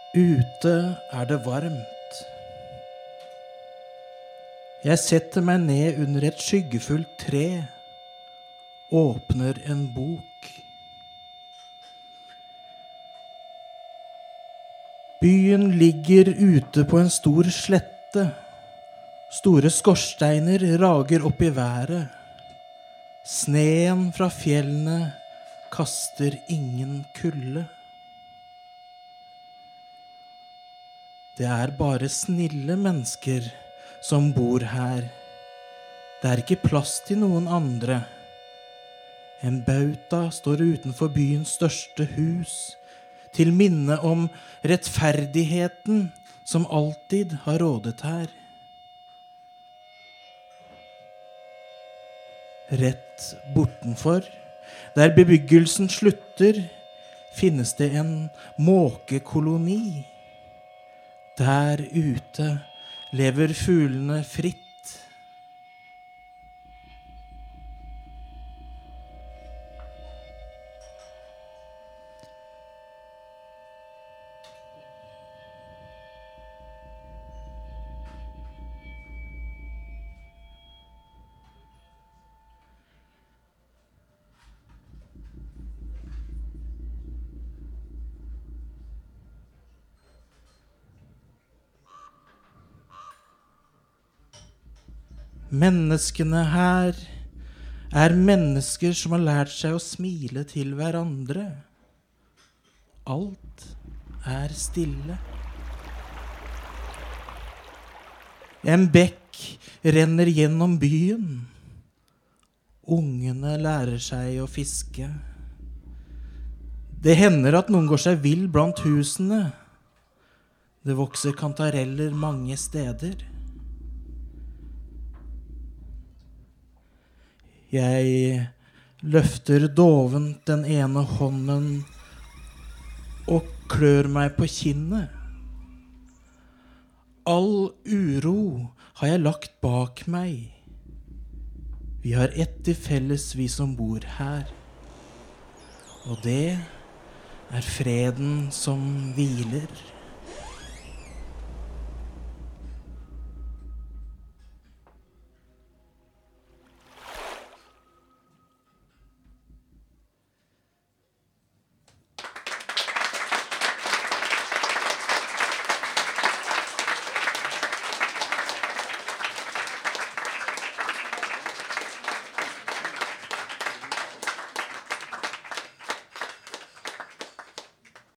Ute det varmt. Jeg setter meg ned under et skyggefullt tre, åpner en bok. Byen ligger ute på en stor slette. Store skorsteiner rager opp i været. Sneen fra fjellene kaster ingen kulde. Det bare snille mennesker som bor her. Det ikke plass til noen andre. En bauta står utenfor byens største hus, til minne om rettferdigheten som alltid har rådet her. Rett bortenfor, der bebyggelsen slutter, finnes det en måkekoloni. Der ute lever fuglene fritt. Menneskene her mennesker som har lært seg å smile til hverandre. Alt stille. En bekk renner gjennom byen. Ungene lærer seg å fiske. Det hender at noen går seg vill blant husene. Det vokser kantareller mange steder. Jeg løfter dovent den ene hånden og klør meg på kinnet. All uro har jeg lagt bak meg. Vi har ett til felles, vi som bor her. Og det freden som hviler.